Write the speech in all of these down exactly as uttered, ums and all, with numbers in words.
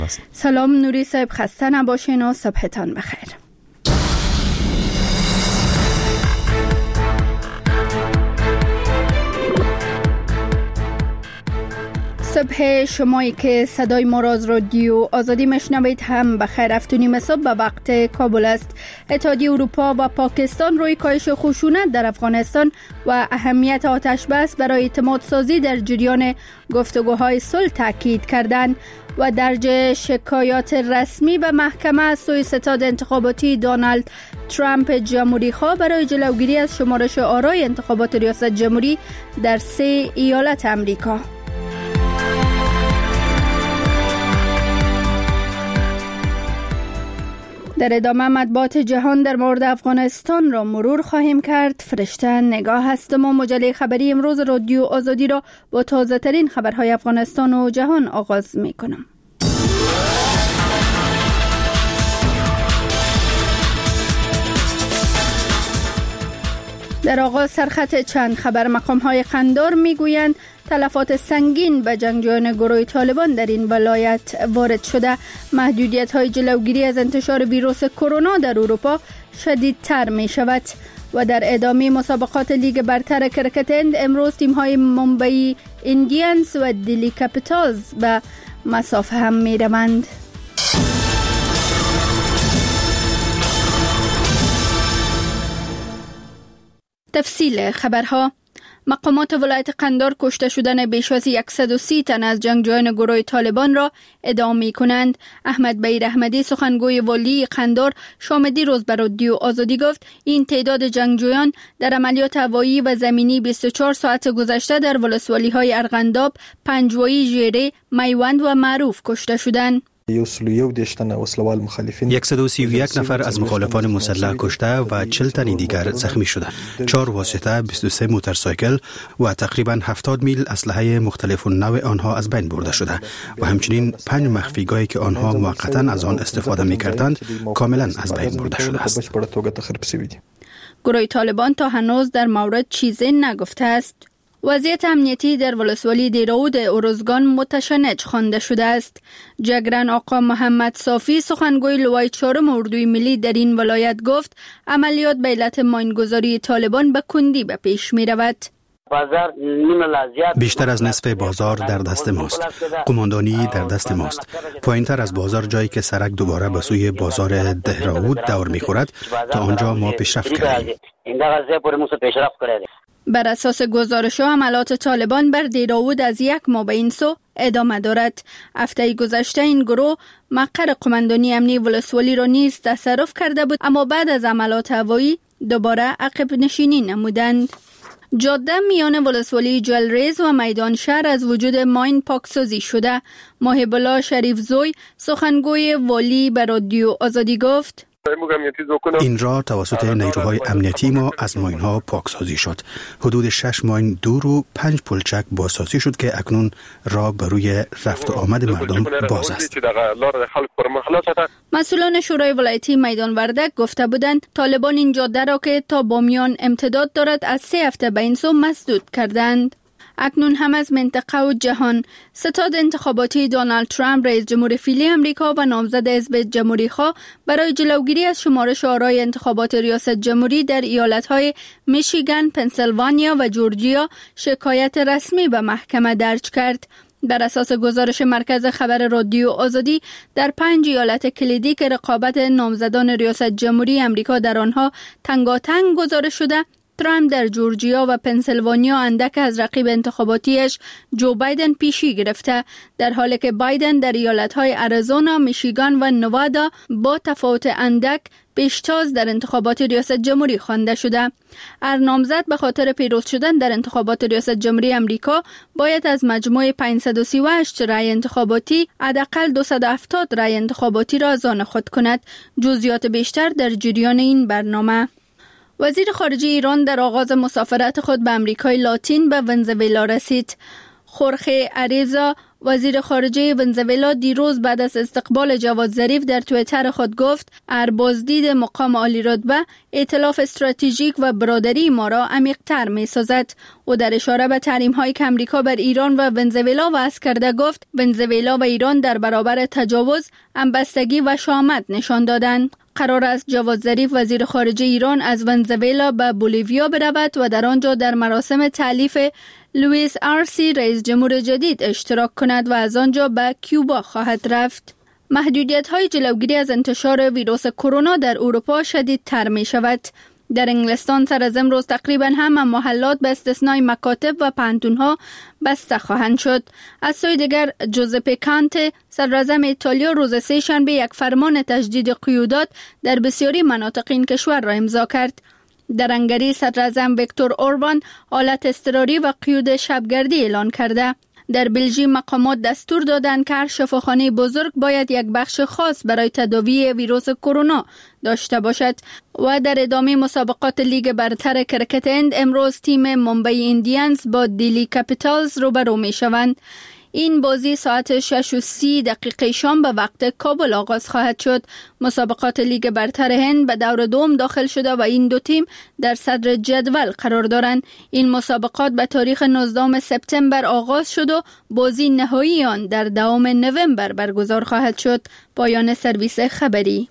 سلام نوری صاحب، خسته نباشین و صبحتان بخیر. صبح شمایی که صدای ما را از رادیو آزادی مشنوید هم بخیر. هفت و نیم صبح به وقت کابل است. اتحادیه اروپا و پاکستان روی کاهش خشونت در افغانستان و اهمیت آتش بس برای اعتماد سازی در جریان گفتگوهای صلح تاکید کردند و درج شکایات رسمی به محکمه از سوی ستاد انتخاباتی دونالد ترامپ جمهوری خواه برای جلوگیری از شمارش آرای انتخابات ریاست جمهوری در سه ایالت امریکا. در ادامه مطبوعات جهان در مورد افغانستان را مرور خواهیم کرد. فرشته نگاه هستم و مجله خبری امروز رادیو آزادی را با تازه ترین خبرهای افغانستان و جهان آغاز می کنم. در آغاز سرخط چند خبر. مقام‌های قندار می‌گویند تلفات سنگین به جنگجویان گروه طالبان در این ولایت وارد شده. محدودیت‌های جلوگیری از انتشار ویروس کرونا در اروپا شدیدتر می‌شود. و در ادامه مسابقات لیگ برتر کرکت هند امروز تیم‌های ممبئی ایندیانز و دلی کپیتالز به مصاف هم می‌روند. تفصیل خبرها. مقامات ولایت قندار کشته شدن بیش از صد و سی تن از جنگجویان گروه طالبان را ادعا می کنند. احمد بیر احمدی سخنگوی والی قندار شام دیروز بر رادیو آزادی گفت این تعداد جنگجویان در عملیات هوایی و زمینی بیست و چهار ساعت گذشته در ولسوالی های ارغنداب، پنجوایی، ژیره، میوند و معروف کشته شدند. صد و سی و یک نفر از مخالفان مسلح کشته و چهل تن دیگر زخمی شده. چهار واسطه، بیست و سه موتورسایکل و تقریباً هفتاد میل اسلحه مختلف نوع آنها از بین برده شده و همچنین پنج مخفیگاهی که آنها موقتاً از آن استفاده می‌کردند کاملاً از بین برده شده است. گروه طالبان تا هنوز در مورد چیزی نگفته است. وضعیت امنیتی در ولسوالی دیراود ارزگان متشنج خوانده شده است. جگرن آقا محمد صافی سخنگوی لوای چهارم اردوی ملی در این ولایت گفت عملیات به علت ماینگذاری طالبان به کندی به پیش می رود. بیشتر از نصف بازار در دست ماست. قماندانی در دست ماست. پایینتر از بازار جایی که سرک دوباره به سوی بازار دهراود دور می خورد تا آنجا ما پیشرفت کردیم. بر اساس گزارش‌ها حملات طالبان بر دیراود از یک ماه به این سو ادامه دارد. هفته گذشته این گروه مقر قماندانی امنی ولسوالی را نیز تصرف کرده بود، اما بعد از حملات هوایی دوباره عقب نشینی نمودند. جاده میان ولسوالی جلریز و میدان شهر از وجود ماین پاکسازی شده. محب الله شریف زوی سخنگوی والی به رادیو آزادی گفت این را توسط نیروهای امنیتی ما از ماین ها پاکسازی شد. حدود شش ماین دور و پنج پلچک بازسازی شد که اکنون راه بر روی رفت و آمد مردم باز است. مسئولان شورای ولایتی میدان وردک گفته بودند طالبان این جاده را که تا بامیان امتداد دارد از سه هفته به این سو مسدود کردند. اکنون هم از منطقه و جهان. ستاد انتخاباتی دونالد ترامپ رئیس جمهور فعلی امریکا و نامزد حزب جمهوری خواه برای جلوگیری از شمارش آرای انتخابات ریاست جمهوری در ایالت‌های میشیگان، پنسیلوانیا و جورجیا شکایت رسمی به محکمه درج کرد. بر اساس گزارش مرکز خبر رادیو آزادی در پنج ایالت کلیدی که رقابت نامزدان ریاست جمهوری امریکا در آنها تنگاتنگ گزارش شده، ترامپ در جورجیا و پنسیلوانیا اندک از رقیب انتخاباتیش جو بایدن پیشی گرفته، در حالی که بایدن در ایالت‌های اریزونا، میشیگان و نوادا با تفاوت اندک پیشتاز در انتخابات ریاست جمهوری خوانده شده. هر نامزد به خاطر پیروز شدن در انتخابات ریاست جمهوری امریکا باید از مجموع پانصد و سی و هشت رای انتخاباتی حداقل دویست و هفتاد رای انتخاباتی را از آن خود کند. جزئیات بیشتر در جریان این برنامه. وزیر خارجه ایران در آغاز مسافرت خود به امریکای لاتین به ونزوئلا رسید. خورخه اریزا وزیر خارجه ونزوئلا دیروز بعد از استقبال جواد ظریف در توییتر خود گفت هر بازدید مقام عالی رتبه ائتلاف استراتژیک و برادری ما را عمیق‌تر می‌سازد. او در اشاره به تحریم‌هایی که آمریکا بر ایران و ونزوئلا وضع کرده گفت ونزوئلا و ایران در برابر تجاوز همبستگی و شامت نشان دادند. قرار است جواد ظریف وزیر خارجه ایران از ونزوئلا به بولیویا برود و در آنجا در مراسم تألیف لوئیس آرسی رئیس جمهور جدید اشتراک کند و از آنجا به کیوبا خواهد رفت. محدودیت‌های جلوگیری از انتشار ویروس کرونا در اروپا شدیدتر می شود. در انگلستان سر از امروز تقریبا همه محلات به استثنای مکاتب و پانتون‌ها بسته خواهند شد. از سوی دیگر جوزپه کانته صدراعظم ایتالیا روز سه شنبه یک فرمان تجدید قیودات در بسیاری مناطق این کشور را امضا کرد. در هنگری صدراعظم ویکتور اوربان حالت اضطراری و قیود شبگردی اعلان کرده. در بلژیک مقامات دستور دادند که هر شفاخانه بزرگ باید یک بخش خاص برای تداوی ویروس کرونا داشته باشد. و در ادامه مسابقات لیگ برتر کرکت هند امروز تیم ممبئی ایندیانز با دیلی کپیتالز روبرو می شوند. این بازی ساعت شش و سی دقیقه شام به وقت کابل آغاز خواهد شد. مسابقات لیگ برتر هند به دور دوم داخل شده و این دو تیم در صدر جدول قرار دارند. این مسابقات به تاریخ نوزدهم سپتامبر آغاز شد و بازی نهایی آن در دوم نوامبر برگزار خواهد شد. پایان سرویس خبری.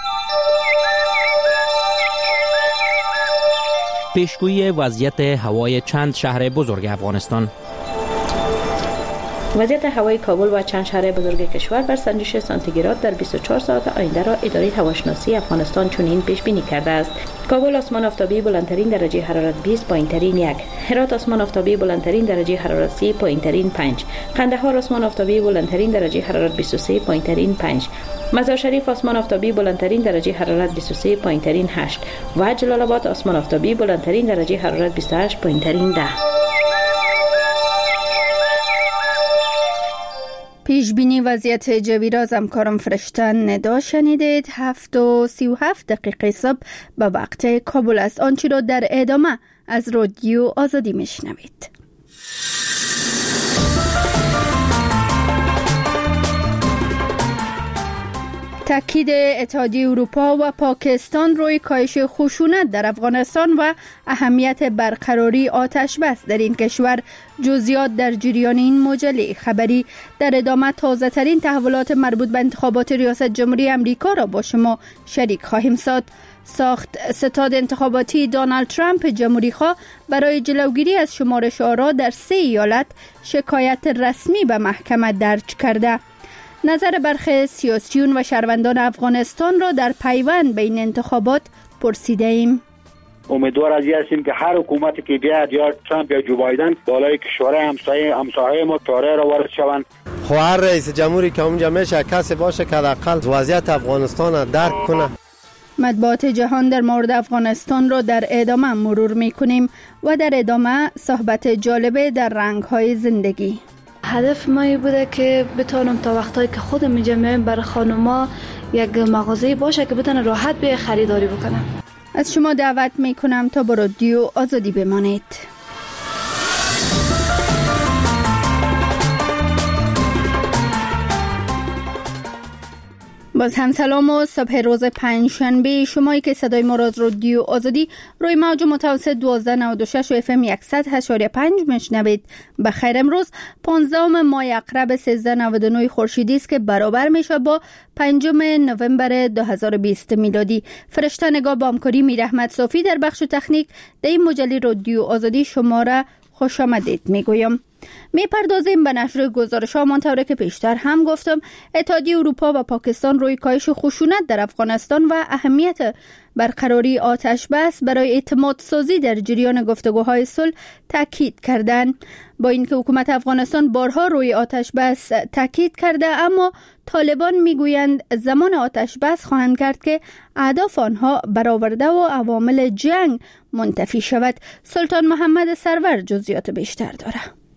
پیشگویی وضعیت هوای چند شهر بزرگ افغانستان. وضعیت هوای کابل و چند شهر بزرگ کشور بر سنجش سانتیگراد در بیست و چهار ساعت آینده را اداره هواشناسی افغانستان چنین پیش بینی کرده است. کابل آسمان آفتابی بلندترین درجه حرارت بیست، پایینترین یک. هرات آسمان آفتابی بلندترین درجه حرارت سی، پایینترین پنج. قندهار آسمان آفتابی بلندترین درجه حرارت بیست و سه، پایینترین پنج. مزار شریف آسمان آفتابی بلندترین درجه حرارت بیست و سه، پایینترین هشت. و جلال آباد آسمان آفتابی بلندترین درجه حرارت بیست و هشت، پایینترین ده. پیش بینی وضعیت جوی را از همکارم فرشتن ندا شنیدید. هفت و سی و هفت دقیقه صبح به وقت کابل است. آنچه را در ادامه از رادیو آزادی میشنوید. تاکید اتحادیه اروپا و پاکستان روی کاهش خشونت در افغانستان و اهمیت برقراری آتش بس در این کشور. جزئیات در جریان این مجله خبری. در ادامه تازه ترین تحولات مربوط به انتخابات ریاست جمهوری امریکا را با شما شریک خواهیم ساخت. ساخت ستاد انتخاباتی دونالد ترامپ جمهوری‌خواه برای جلوگیری از شمارش آرا در سه ایالت شکایت رسمی به محکمه درج کرده. نظر برخی سیاسیون و شهروندان افغانستان را در پیوند بین انتخابات پرسیده ایم. امیدوار از این هستیم که هر حکومتی که بیاد یا ترامپ یا جو بایدن بالای کشورهای همسایه همسایه ما تاره را وارد شوند. خو هر رئیس جمهوری که اونجا میشه کسی باشه که حداقل وضعیت افغانستان را درک کنه. مطبوعات جهان در مورد افغانستان را در ادامه مرور میکنیم و در ادامه صحبت جالبه در رنگ‌های زندگی. هدف ما بوده که بتونم تا وقتایی که خودم اینجا میایم برای خانوما یک مغازه باشه که بتونه راحت به خریداری بکنم. از شما دعوت میکنم تا با رادیو آزادی بمانید. باز هم سلام و صبح روز پنجشنبه. شمایی که صدای ما را از رادیو آزادی روی موج متوسط دوازده نود و شش و اف ام صد و هشت و پنج میشنوید. بخیر. امروز پانزدهم ماه عقرب سیزده نود و نه خورشیدی است که برابر میشه با پنجم نوامبر دو هزار و بیست میلادی. فرشته نگاه با همکاری میر احمد صافی در بخش تکنیک در این مجله رادیو آزادی شما را خوش آمدید میگویم. می پردازیم به نشر گزارش ها. منطوره که پیشتر هم گفتم اتحادیه اروپا و پاکستان روی کاهش خشونت در افغانستان و اهمیت برقراری آتش بس برای اعتماد سازی در جریان گفتگوهای صلح تاکید کردند. با اینکه حکومت افغانستان بارها روی آتش بس تاکید کرده، اما طالبان میگویند زمان آتش بس خواهند کرد که اهداف آنها برآورده و عوامل جنگ منتفی شود. سلطان محمد سرور جزئیات بیشتر داره.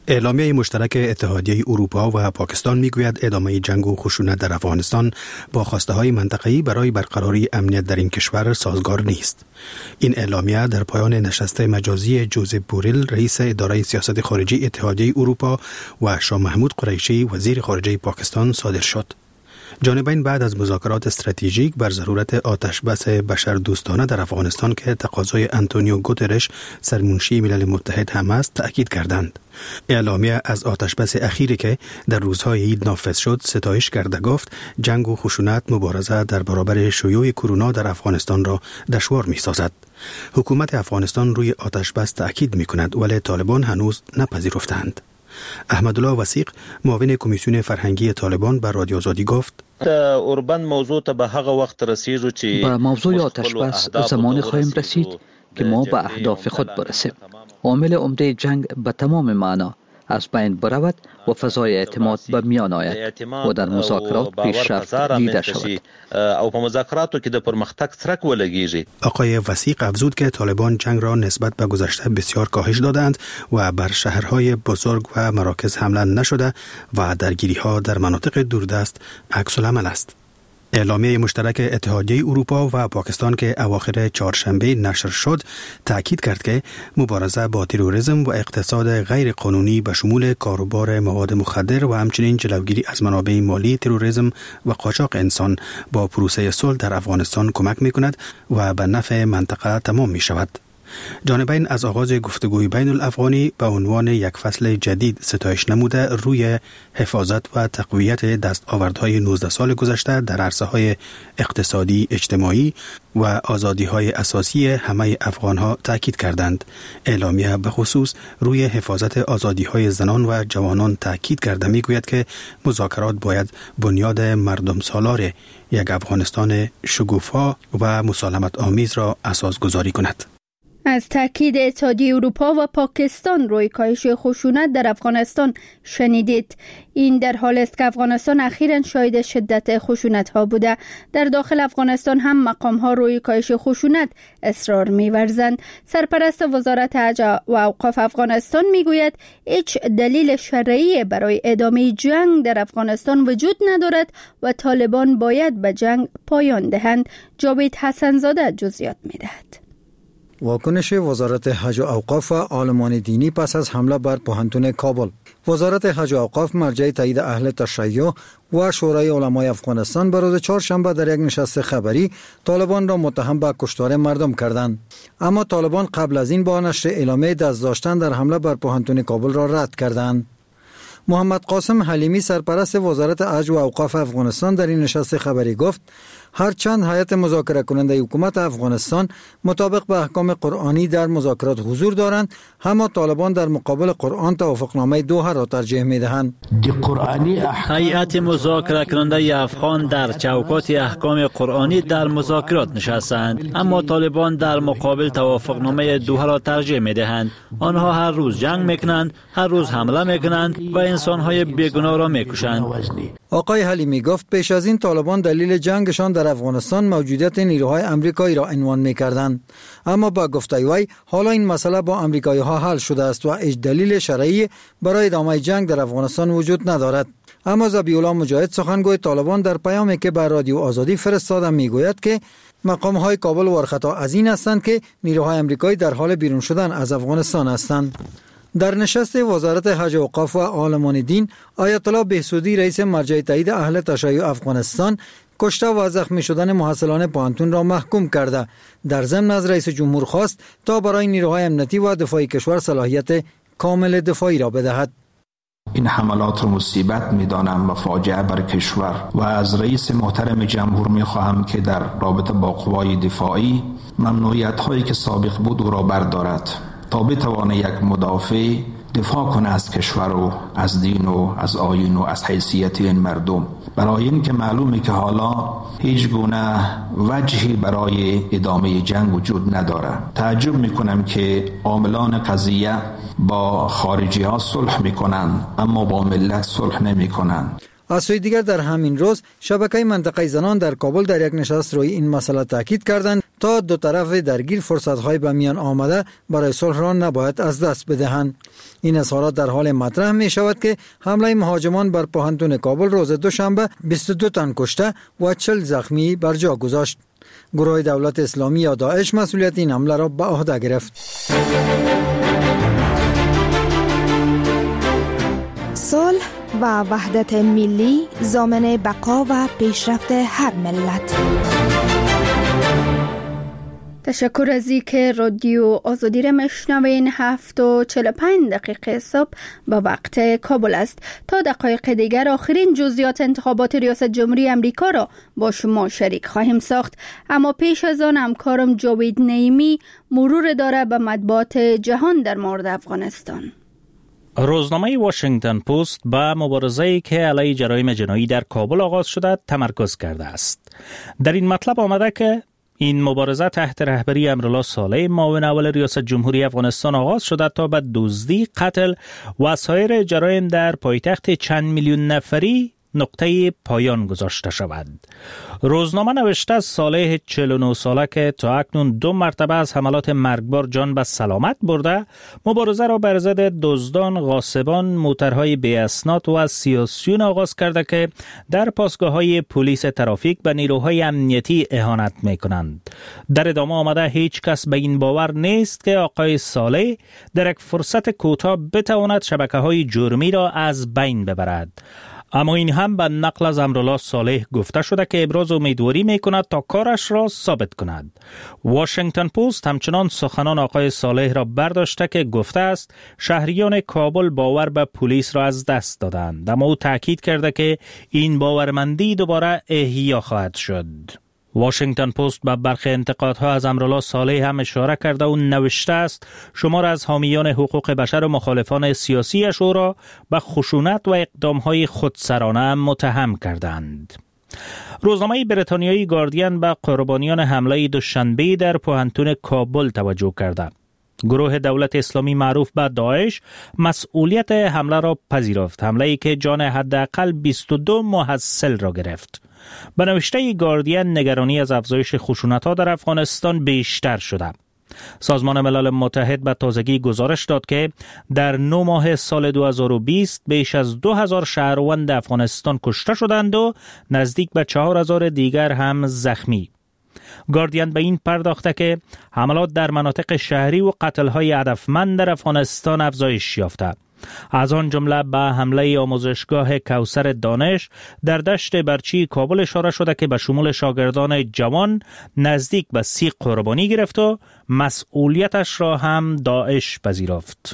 اعلامیه مشترک اتحادیه اروپا و پاکستان میگوید ادامه جنگ و خشونت در افغانستان با خواسته های منطقه‌ای برای برقراری امنیت در این کشور سازگار نیست. این اعلامیه در پایان نشست مجازی جوزف بوریل رئیس اداره سیاست خارجی اتحادیه اروپا و شاه محمود قریشی وزیر خارجه پاکستان صادر شد. جانبین بعد از مذاکرات استراتژیک بر ضرورت آتشبس بشردوستانه در افغانستان که تقاضای آنتونیو گوترش سرمنشی ملل متحد هم است تأکید کردند. اعلامیه از آتشبس اخیری که در روزهای عید نافذ شد ستایش کرده گفت جنگ و خشونت مبارزه در برابر شیوع کرونا در افغانستان را دشوار می سازد. حکومت افغانستان روی آتشبس تأکید می کند ولی طالبان هنوز نپذیرفتند. احمدالله وثیق معاون کمیسیون فرهنگی طالبان بر رادیو آزادی گفت اوربند موضوع ته به هغه وخت رسیږو چې به موضوع آتشبس زمان خواهیم رسید که ما به اهداف خود برسیم. عامل عمده جنگ به تمام معنا از بین برود و فضای اعتماد به میان آید و در مذاکرات پیشرفت دیده شود او په مذاکراتو کې د پرمختګ څرک ولګیږي. آقای وثیق افزود که طالبان جنگ را نسبت به گذشته بسیار کاهش دادند و بر شهرهای بزرگ و مراکز حمله نشده و درگیری‌ها در مناطق دوردست عکس العمل است. اعلامیه مشترک اتحادیه اروپا و پاکستان که اواخر چهارشنبه نشر شد تأکید کرد که مبارزه با تروریسم و اقتصاد غیر قانونی به شمول کاروبار مواد مخدر و همچنین جلوگیری از منابع مالی تروریسم و قاچاق انسان با پروسه صلح در افغانستان کمک می‌کند و به نفع منطقه تمام می‌شود. جانبین از آغاز گفتگوی بین الافغانی به عنوان یک فصل جدید ستایش نموده روی حفاظت و تقویت دستاوردهای نوزده سال گذشته در عرصه‌های اقتصادی، اجتماعی و آزادی‌های اساسی همه افغان‌ها تاکید کردند. اعلامیه به خصوص روی حفاظت آزادی‌های زنان و جوانان تاکید کرده می‌گوید که مذاکرات باید بنیاد مردم سالار یک افغانستان شگوفا و مسالمت آمیز را اساس گذاری کند. از تاکید اتحادیه اروپا و پاکستان روی کاهش خشونت در افغانستان شنیدید. این در حال است که افغانستان اخیراً شاهد شدت خشونت ها بوده. در داخل افغانستان هم مقام ها روی کاهش خشونت اصرار می‌ورزند. سرپرست وزارت حج و اوقاف افغانستان میگوید هیچ دلیل شرعی برای ادامه جنگ در افغانستان وجود ندارد و طالبان باید به جنگ پایان دهند. جاوید حسنزاده جزئیات میدهد. واکنش وزارت حج و اوقاف و عالمان دینی پس از حمله بر پوهنتون کابل. وزارت حج و اوقاف مرجع تایید اهل تشیع و شورای علمای افغانستان به روز چهارشنبه در یک نشست خبری طالبان را متهم به کشتار مردم کردند. اما طالبان قبل از این با نشر اعلامیه دست داشتن در حمله بر پوهنتون کابل را رد کردند. محمد قاسم حلیمی سرپرست وزارت حج و اوقاف افغانستان در این نشست خبری گفت هرچند هیئت مذاکره کننده حکومت افغانستان مطابق به احکام قرآنی در مذاکرات حضور دارند، اما طالبان در مقابل قرآن توافقنامه دوحه را ترجیح می‌دهند. هیئت مذاکره کننده افغان در چوکات احکام قرآنی در مذاکرات نشستند، اما طالبان در مقابل توافقنامه دوحه را ترجیح می‌دهند. آنها هر روز جنگ می‌کنند، هر روز حمله می‌کنند و انسان‌های بیگناه را می‌کشند. آقای حلیمی گفت پیش از این طالبان دلیل جنگشان در افغانستان موجودیت نیروهای امریکایی را عنوان می‌کردند، اما با گفته وی حالا این مسئله با امریکایی‌ها حل شده است و هیچ دلیل شرعی برای ادامه جنگ در افغانستان وجود ندارد. اما ذبیح‌الله مجاهد سخنگوی طالبان در پیامی که بر رادیو آزادی فرستاده میگوید که مقام‌های کابل ورخطا از این هستند که نیروهای امریکایی در حال بیرون شدن از افغانستان هستند. در نشست وزارت حج و اوقاف و عالمان دین، آیت الله بهسودی رئیس مرجع تایید اهل تشیع افغانستان کشته و زخمی شدن محصلان پوهنتون را محکوم کرده. در ضمن از رئیس جمهور خواست تا برای نیروهای امنیتی و دفاعی کشور صلاحیت کامل دفاعی را بدهد. این حملات را مصیبت می‌دانم و فاجعه بر کشور و از رئیس محترم جمهور می‌خواهم که در رابطه با قوای دفاعی ممنوعیت‌هایی که سابق بود او را بردارد تا بتوانه یک مدافع دفاع کنه از کشور و از دین و از آیین و از حیثیت این مردم، برای این که معلومه که حالا هیچ گونه وجهی برای ادامه جنگ وجود نداره. تعجب میکنم که عاملان قضیه با خارجی ها صلح میکنن اما با ملت صلح نمیکنن. از سوی دیگر در همین روز شبکه منطقه زنان در کابل در یک نشست روی این مسئله تاکید کردند تا دو طرف درگیر فرصت‌های به میان آمده برای صلح را نباید از دست بدهند. این اظهارات در حال مطرح می شود که حمله مهاجمان بر پوهنتون کابل روز دوشنبه بیست و دو تن کشته و چهل زخمی بر جا گذاشت. گروه دولت اسلامی یا داعش مسئولیت این حمله را به عهده گرفت. صلح و وحدت ملی ضامن بقا و پیشرفت هر ملت. تشکر از اینکه رادیو آزادی را میشنوین. هفت و چهل و پنج دقیقه صبح به وقت کابل است. تا دقایق دیگر آخرین جزئیات انتخابات ریاست جمهوری امریکا را با شما شریک خواهیم ساخت، اما پیش از آن همکارم جاوید نعیمی مرور داره به مطبوعات جهان در مورد افغانستان. روزنامه واشنگتن پست به مبارزه‌ای که علیه جرایم جنایی در کابل آغاز شده تمرکز کرده است. در این مطلب آمده که این مبارزه تحت رهبری امرالله صالح معاون اول ریاست جمهوری افغانستان آغاز شده تا به دزدی، قتل و سایر جرایم در پایتخت چند میلیون نفری نقطه پایان گذاشته شود. روزنامه نوشته صالح چهل و نه ساله که تا اکنون دو مرتبه از حملات مرگبار جان به سلامت برده، مبارزه را بر ضد دزدان، غاصبان، موترهای بی اسناد و از سیاسیون آغاز کرده که در پاسگاه‌های پلیس ترافیک به نیروهای امنیتی اهانت می‌کنند. در ادامه آمده هیچ کس به این باور نیست که آقای صالح در یک فرصت کوتاه بتواند شبکه‌های جرمی را از بین ببرد. اما این هم به نقل از امرالله صالح گفته شده که ابراز امیدواری می کند تا کارش را ثابت کند. واشنگتن پست همچنان سخنان آقای صالح را برداشته که گفته است شهریان کابل باور به پلیس را از دست دادند، اما او تاکید کرده که این باورمندی دوباره احیا خواهد شد. واشنگتن پست به برخی انتقادها از امرالله صالح هم اشاره کرده و نوشته است شمار از حامیان حقوق بشر و مخالفان سیاسیش او را به خشونت و اقدامهای خودسرانه متهم کردند. روزنامه بریتانیایی گاردین به قربانیان حمله دوشنبه در پوهنتون کابل توجه کرده. گروه دولت اسلامی معروف به داعش مسئولیت حمله را پذیرفت، حمله‌ای که جان حداقل بیست و دو محصل را گرفت. به نوشته گاردین نگرانی از افزایش خشونت‌ها در افغانستان بیشتر شده. سازمان ملل متحد به تازگی گزارش داد که در نه ماه سال دو هزار و بیست بیش از دو هزار شهروند افغانستان کشته شدند و نزدیک به چهار هزار دیگر هم زخمی. گاردین به این پرداخته که حملات در مناطق شهری و قتل‌های هدفمند در افغانستان افزایش یافته. از آن جمله به حمله آموزشگاه کوثر دانش در دشت برچی کابل اشاره شده که به شمول شاگردان جوان نزدیک به سی قربانی گرفت و مسئولیتش را هم داعش پذیرفت.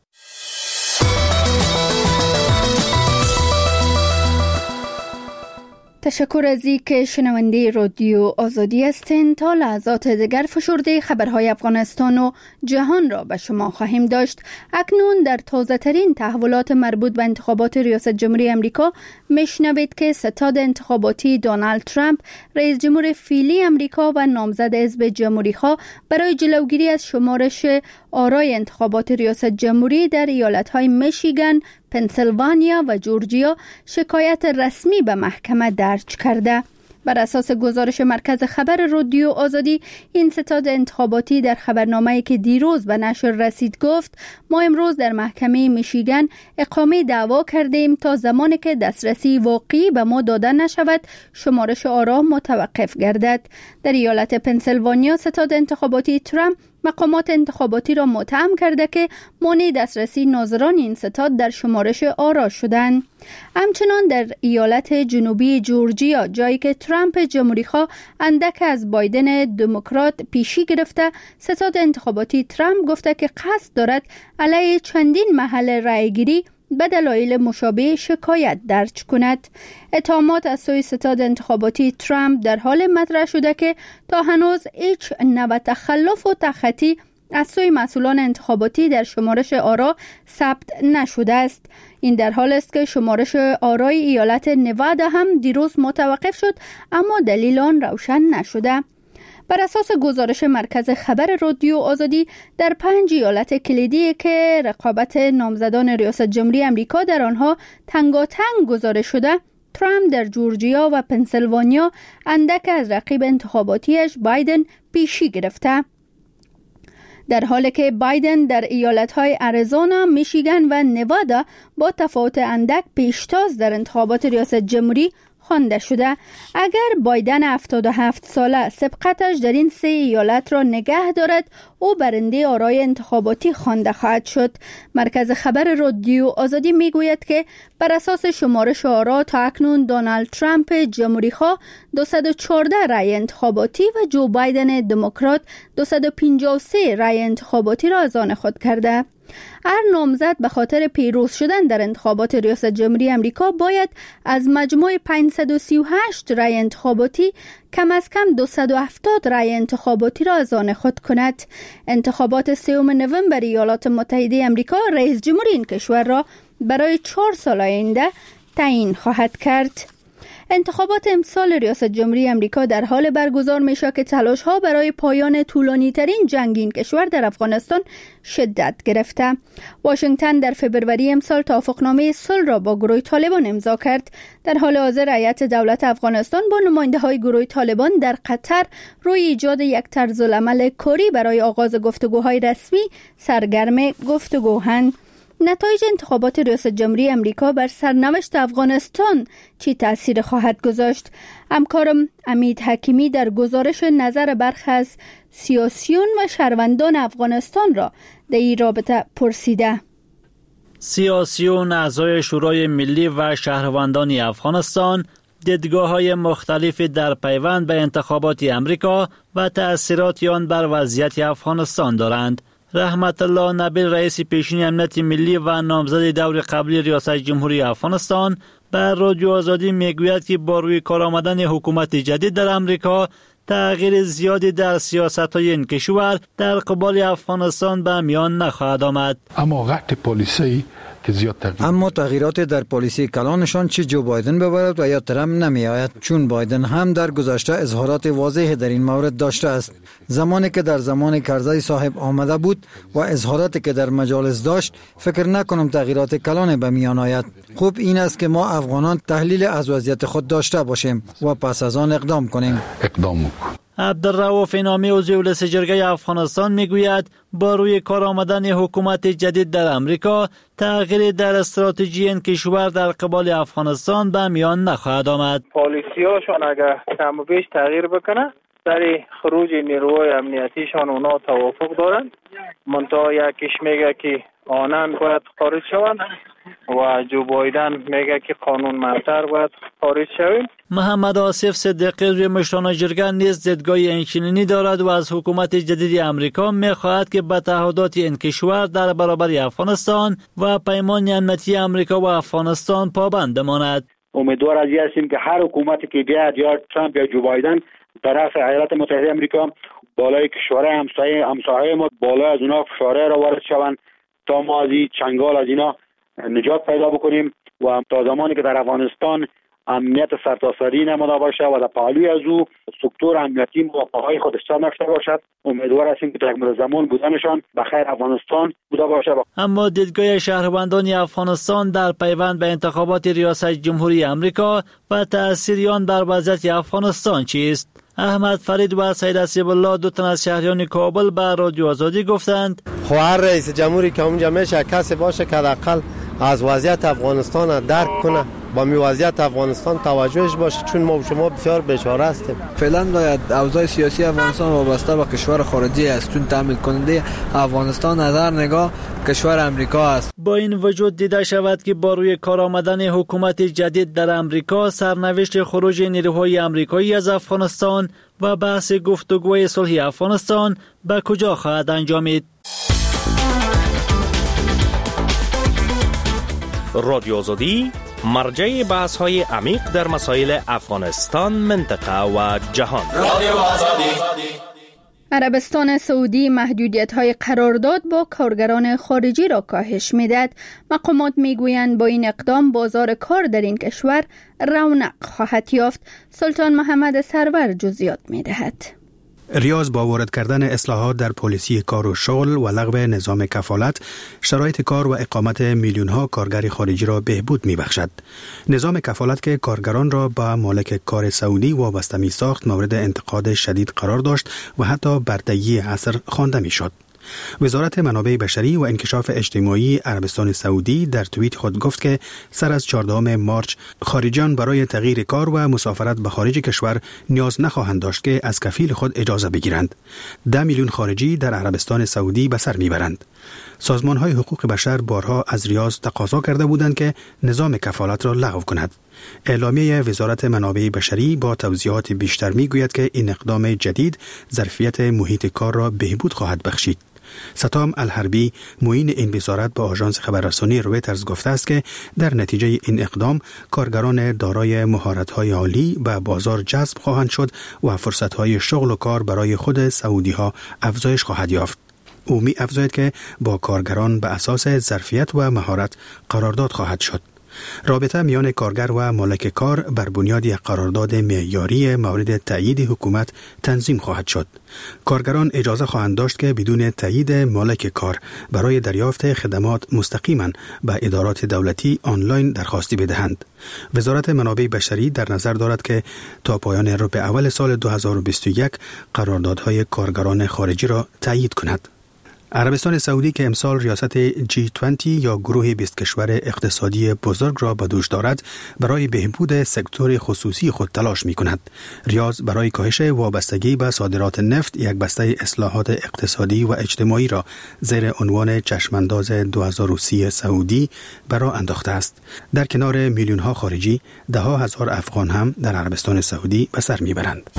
تشکر از این که شنونده رادیو آزادی هستین. تا لحظات دیگر فشرده خبرهای افغانستان و جهان را به شما خواهیم داشت. اکنون در تازه ترین تحولات مربوط به انتخابات ریاست جمهوری امریکا میشنوید که ستاد انتخاباتی دونالد ترامپ رئیس جمهور فعلی امریکا و نامزد حزب جمهوری‌خواه برای جلوگیری از شمارش آرای انتخابات ریاست جمهوری در ایالت‌های میشیگان، پنسیلوانیا و جورجیا شکایت رسمی به محکمه درج کرده. بر اساس گزارش مرکز خبر رادیو آزادی، این ستاد انتخاباتی در خبرنامه‌ای که دیروز به نشر رسید گفت ما امروز در محکمه میشیگان اقامه دعوا کردیم تا زمانی که دسترسی واقعی به ما داده نشود شمارش آرا متوقف گردد. در ایالت پنسیلوانیا ستاد انتخاباتی ترامپ مقامات انتخاباتی را متهم کرده که مانع دسترسی ناظران این ستاد در شمارش آرا شدند. همچنان در ایالت جنوبی جورجیا، جایی که ترامپ جمهوری‌خواه اندک از بایدن دموکرات پیشی گرفته، ستاد انتخاباتی ترامپ گفته که قصد دارد علیه چندین محل رأیگیری به دلایل مشابه شکایت درج کند. اتهامات از سوی ستاد انتخاباتی ترامپ در حال مطرح شده که تا هنوز هیچ نوع تخلف و تخطی از سوی مسئولان انتخاباتی در شمارش آرا ثبت نشده است. این در حال است که شمارش آرای ایالت نوادا هم دیروز متوقف شد، اما دلیل آن روشن نشده. بر اساس گزارش مرکز خبر رادیو آزادی، در پنج ایالت کلیدی که رقابت نامزدان ریاست جمهوری امریکا در آنها تنگاتنگ گزارش شده، ترامپ در جورجیا و پنسیلوانیا اندک از رقیب انتخاباتیش بایدن پیشی گرفته. در حالی که بایدن در ایالت‌های اریزونا، میشیگان و نوادا با تفاوت اندک پیشتاز در انتخابات ریاست جمهوری خوانده شده. اگر بایدن هفتاد و هفت ساله سبقتش در این سه ایالت را نگه دارد، او برنده آرای انتخاباتی خوانده خواهد شد. مرکز خبر رادیو آزادی میگوید که بر اساس شمارش آرا تا اکنون دونالد ترامپ جمهوری‌خواه دویست و چهارده رای انتخاباتی و جو بایدن دموکرات دویست و پنجاه و سه رای انتخاباتی را از آن خود کرده. هر نامزد به خاطر پیروز شدن در انتخابات ریاست جمهوری امریکا باید از مجموع پانصد و سی و هشت رای انتخاباتی کم از کم دویست و هفتاد رای انتخاباتی را از آن خود کند. انتخابات سوم نوامبر ایالات متحده امریکا رئیس جمهوری این کشور را برای چهار سال آینده تعیین خواهد کرد. انتخابات امسال ریاست جمهوری امریکا در حال برگزار میشه که تلاش‌ها برای پایان طولانی ترین جنگ این کشور در افغانستان شدت گرفته. واشنگتن در فبروری امسال توافقنامه صلح را با گروه طالبان امضا کرد. در حال حاضر هیئت دولت افغانستان با نماینده‌های گروه طالبان در قطر روی ایجاد یک طرزالعمل کاری برای آغاز گفتگوهای رسمی سرگرم گفتگوهند. نتایج انتخابات ریاست جمهوری امریکا بر سرنوشت افغانستان چی تأثیر خواهد گذاشت؟ همکارم امید حکیمی در گزارش نظر برخی از سیاسیون و شهروندان افغانستان را در این رابطه پرسیده. سیاسیون، اعضای شورای ملی و شهروندان افغانستان دیدگاه‌های مختلفی در پیوند به انتخابات امریکا و تأثیرات آن بر وضعیت افغانستان دارند. رحمت الله نبیل، رئیس پیشین امنیت ملی و نامزد دور قبلی ریاست جمهوری افغانستان، بر رادیو آزادی میگوید که با روی کار آمدن حکومت جدید در امریکا تغییر زیادی در سیاست‌های این کشور در قبال افغانستان به میان نخواهد آمد. اما قطع پالیسی که زیاد تغییر اما تغییرات در پالیسی کلانشان چه جو بایدن ببرد و یا ترامپ نمی آید، چون بایدن هم در گذشته اظهارات واضح در این مورد داشته است. زمانی که در زمان کرزی صاحب آمده بود و اظهاراتی که در مجالس داشت، فکر نکنم تغییرات کلان به میان آید. خوب این است که ما افغانان تحلیل از وضعیت خود داشته باشیم و پس از آن اقدام کنیم. اقدام کنیم. عبدالرؤوف نامی عضو مجلس جرگه افغانستان میگوید با روی کار آمدن حکومت جدید در امریکا تغییر در استراتژی این کشور در قبال افغانستان به میان نخواهد آمد. پالیسیاشون اگر کم و بیش تغییر بکنه، در خروج نیروهای امنیتیشان اونا توافق دارن. منتها یکیش میگه که آنان باید خارج شوند و جو بایدن میگه که قانون منتر باید خارج شویم. محمد آصف صدیقی روی مشران جرگه نیز دیدگاه اینچنینی دارد و از حکومت جدید امریکا میخواهد که به تعهدات این کشور در برابر افغانستان و پیمان امنیتی امریکا و افغانستان پابند بماند. امیدوار از این هستیم که هر حکومتی که بیاد، یا ترامپ یا جو بایدن، طرف ایالات متحده امریکا بالای کشورهای همسایه همسایه ما بالای از اونا فشاره را وارد شوند تا ما از این چنگال از اینا نجات پیدا بکنیم و تا زمانی که در افغانستان امنیت سرتاسری نموده باشه و در پهلوی از او سکتور امنیتی موقعهای خودش نشته باشد، امیدوار هستیم که در یک زمان بودنشان به خیر افغانستان بوده باشه. اما دیدگاه شهروندان افغانستان در پیوند به انتخابات ریاست جمهوری امریکا و تأثیر آن بر وضعیت افغانستان چیست؟ احمد فرید و سید اسیب الله، دو تن از شهریان کابل، به رادیو آزادی گفتند هر رئیس جمهوری که اونجا میشه کسی باشه که حداقل از وضعیت افغانستان درک کنه، با می وضعیت افغانستان توجهش باشه، چون ما شما بسیار بیچاره هستیم. فعلا باید اوضاع سیاسی افغانستان وابسته به کشور خارجی است، چون تامین کننده افغانستان از هر نگاه کشور امریکا است. با این وجود دیده شود که با روی کار آمدن حکومت جدید در امریکا سرنوشت خروج نیروهای امریکایی از افغانستان و بحث گفتگوی صلح افغانستان به کجا خواهد انجامید؟ رادیو آزادی مرجع بحث های عمیق در مسائل افغانستان، منطقه و جهان. رادیو آزادی. عربستان سعودی محدودیت‌های قرارداد با کارگران خارجی را کاهش می‌دهد. مقامات می‌گویند با این اقدام بازار کار در این کشور رونق خواهد یافت. سلطان محمد سرور جزئیات می‌دهد. ریاض با وارد کردن اصلاحات در پالیسی کار و شغل و لغو نظام کفالت، شرایط کار و اقامت میلیون ها کارگر خارجی را بهبود می‌بخشد. نظام کفالت که کارگران را با مالک کار سعودی وابسته می‌ساخت مورد انتقاد شدید قرار داشت و حتی بردگی عصر خوانده می‌شد. وزارت منابع بشری و انکشاف اجتماعی عربستان سعودی در توییت خود گفت که سر از چهاردهم مارچ خارجیان برای تغییر کار و مسافرت به خارج کشور نیاز نخواهند داشت که از کفیل خود اجازه بگیرند. ده میلیون خارجی در عربستان سعودی به سر میبرند. سازمان‌های حقوق بشر بارها از ریاض تقاضا کرده بودند که نظام کفالت را لغو کند. اعلامیه وزارت منابع بشری با توضیحات بیشتر میگوید که این اقدام جدید ظرفیت محیط کار را بهبود خواهد بخشید. ستام الحربی معین این وزارت با آژانس خبررسانی رویترز گفته است که در نتیجه این اقدام کارگران دارای مهارت‌های عالی به بازار جذب خواهند شد و فرصت‌های شغل و کار برای خود سعودی‌ها افزایش خواهد یافت. او می افزاید که با کارگران به اساس ظرفیت و مهارت قرارداد خواهد شد. رابطه میان کارگر و مالک کار بر بنیاد یک قرارداد معیاری مورد تایید حکومت تنظیم خواهد شد. کارگران اجازه خواهند داشت که بدون تایید مالک کار برای دریافت خدمات مستقیما به ادارات دولتی آنلاین درخواستی بدهند. وزارت منابع بشری در نظر دارد که تا پایان ربع اول سال دو هزار و بیست و یک قراردادهای کارگران خارجی را تایید کند. عربستان سعودی که امسال ریاست جی بیست یا گروه بیست کشور اقتصادی بزرگ را به دوش دارد، برای بهبود سکتور خصوصی خود تلاش می کند. ریاض برای کاهش وابستگی به صادرات نفت یک بسته اصلاحات اقتصادی و اجتماعی را زیر عنوان چشمانداز دو هزار و سی سعودی برای انداخته است. در کنار میلیون ها خارجی، ده ها هزار افغان هم در عربستان سعودی به سر می برند.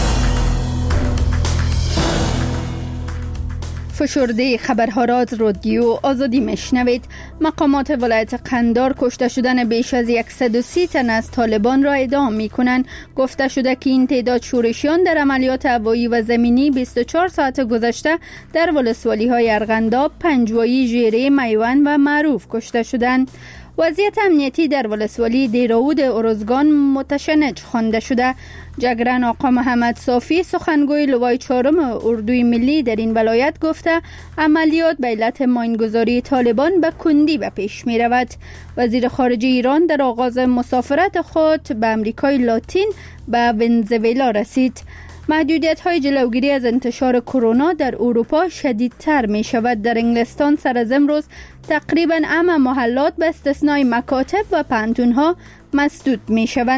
فشرده خبرها را از رادیو آزادی میشنوید. مقامات ولایت قندار کشته شدن بیش از صد و سی تن از طالبان را ادعا می کنند. گفته شده که این تعداد شورشیان در عملیات هوایی و زمینی بیست و چهار ساعت گذشته در ولسوالی های ارغنداب، پنجوایی، ژیره، میوند و معروف کشته شدند. وضعیت امنیتی در ولسوالی دیراود ارزگان متشنج خوانده شده. جگرن آقا محمد صافی سخنگوی لوای چهارم اردوی ملی در این ولایت گفته عملیات به علت ماینگذاری طالبان به کندی به پیش می رود. وزیر خارجه ایران در آغاز مسافرت خود به امریکای لاتین به ونزوئلا رسید. محدودیت های جلوگیری از انتشار کرونا در اروپا شدیدتر می شود. در انگلستان سر از امروز تقریبا همه محلات به استثنای مکاتب و پانتون ها مسدود می شوند.